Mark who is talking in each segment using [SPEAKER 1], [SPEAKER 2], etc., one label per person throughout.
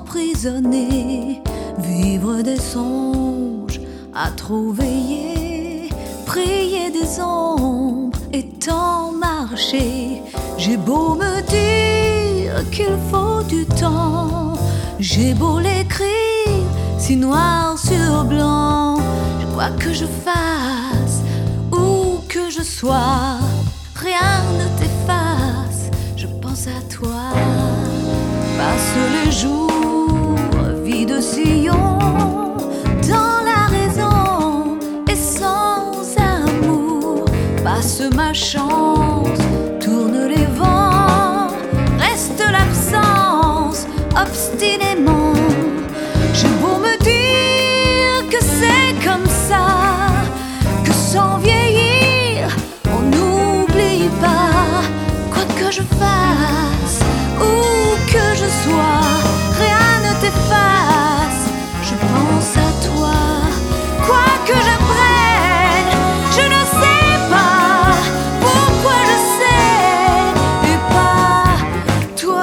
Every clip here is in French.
[SPEAKER 1] emprisonné, vivre des songes à trop veiller, prier des ombres et tant marcher. J'ai beau me dire qu'il faut du temps, j'ai beau l'écrire si noir sur blanc, quoi que je fasse, où que je sois, rien ne t'efface, je pense à toi. Passe les jours, vie de sillon, dans la raison et sans amour. Passe ma chance, tourne les vents, reste l'absence, obstinément. J'ai beau me dire que c'est comme ça, que sans vieillir, on n'oublie pas. Quoi que je fasse, où que je sois, rien ne t'efface, je pense à toi. Quoi que j'apprenne, je ne sais pas pourquoi je sais et pas toi.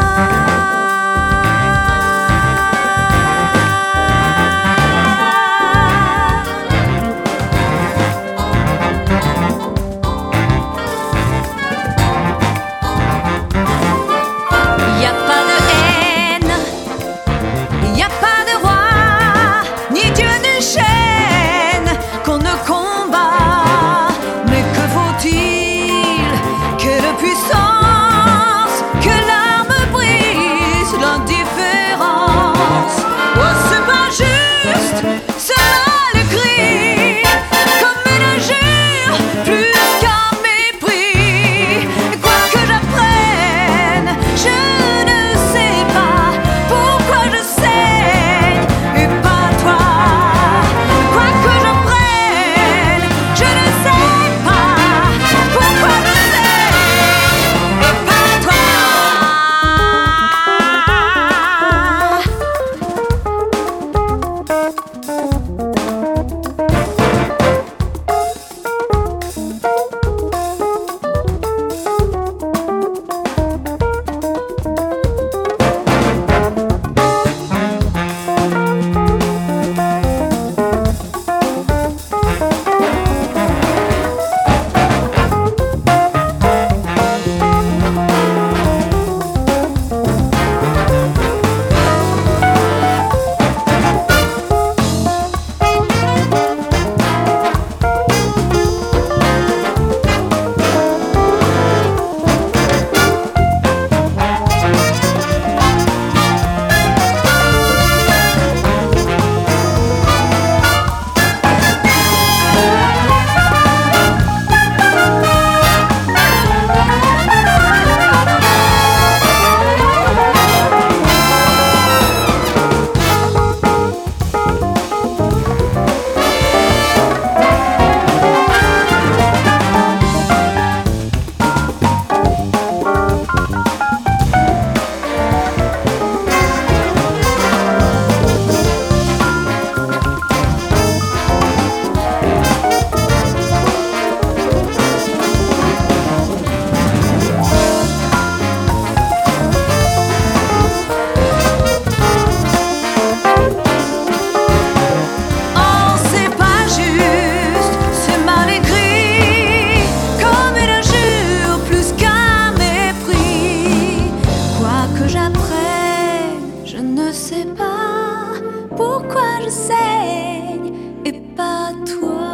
[SPEAKER 1] Je ne sais pas pourquoi je saigne et pas toi.